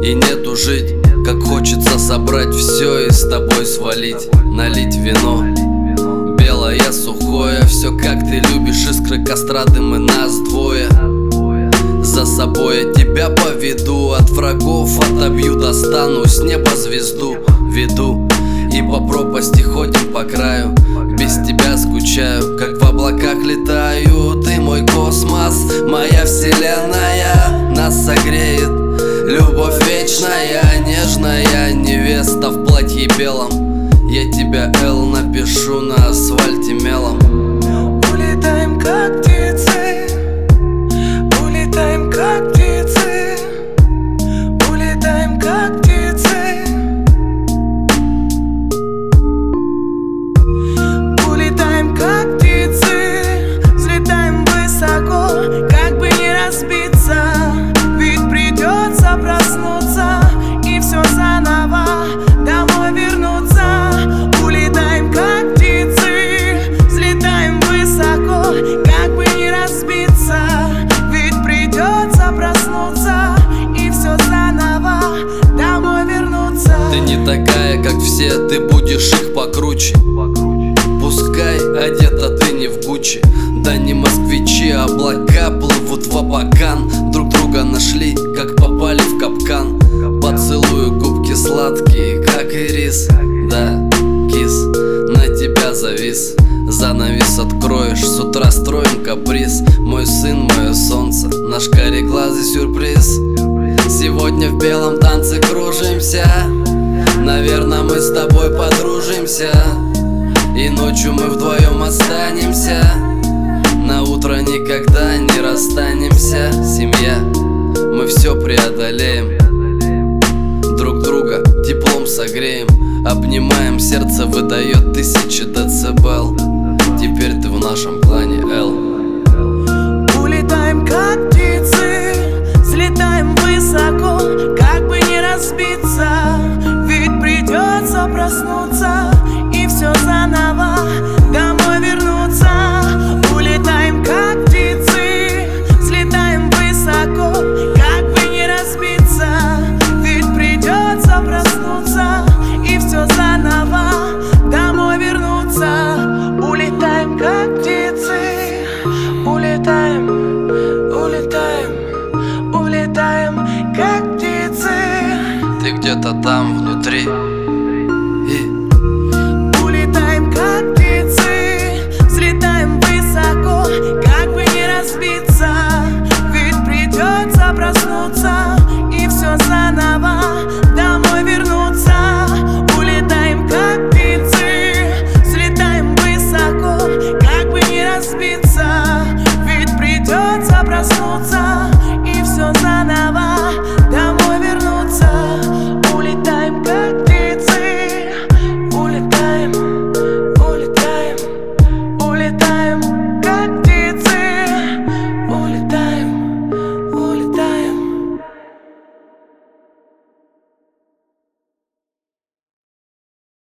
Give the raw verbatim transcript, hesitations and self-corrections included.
и нету жить. Как хочется собрать все и с тобой свалить. Налить вино белое, сухое, все как ты любишь. Искры костра, дым и нас двое. За собой я тебя поведу, от врагов отобью, достану с неба звезду. Веду и по пропасти ходим по краю. Без тебя скучаю, как в облаках летаю. Ты мой космос, моя вселенная. Нас согреет любовь вечная, нежная невеста в платье белом. Я тебя, Эл, напишу на асфальте мелом. Улетаем как птицы, улетаем как птицы, улетаем как птицы, улетаем как птицы, взлетаем высоко, как бы не разбиться, ведь придется проснуться и все заново домой вернуться. Улетаем как птицы, взлетаем высоко, как бы не разбиться, ведь придется проснуться и все заново домой вернуться. Ты не такая, как все, ты будешь их покруче. Пускай одета ты не в Гуччи, да не москвичи, облака плывут в абакан. Друг друга нашли, как попали в капкан. Поцелую губки сладкие, как ирис. Да, кис, на тебя завис. Занавес откроешь, с утра строим каприз. Мой сын, мое солнце, наш кореглазый сюрприз. Сегодня в белом танце кружимся. Наверное, мы с тобой подружимся, и ночью мы вдвоем останемся. На утро никогда не расстанемся. Семья, мы все преодолеем. Друг друга теплом согреем. Обнимаем, сердце выдает тысячи децибел. Теперь ты в нашем клане, Эл. Улетаем как птицы, взлетаем высоко, как бы не разбиться, ведь придется проснуться и все заново домой вернуться. Улетаем как птицы, взлетаем высоко, как бы не разбиться, ведь придется проснуться и все заново домой вернуться. Улетаем как птицы, улетаем, улетаем, улетаем как птицы. Ты где-то там внутри. И улетаем как птицы, взлетаем высоко, как бы не разбиться, ведь придется проснуться и все заново домой вернуться. Улетаем как птицы, взлетаем высоко, как бы не разбиться, ведь придется проснуться и все заново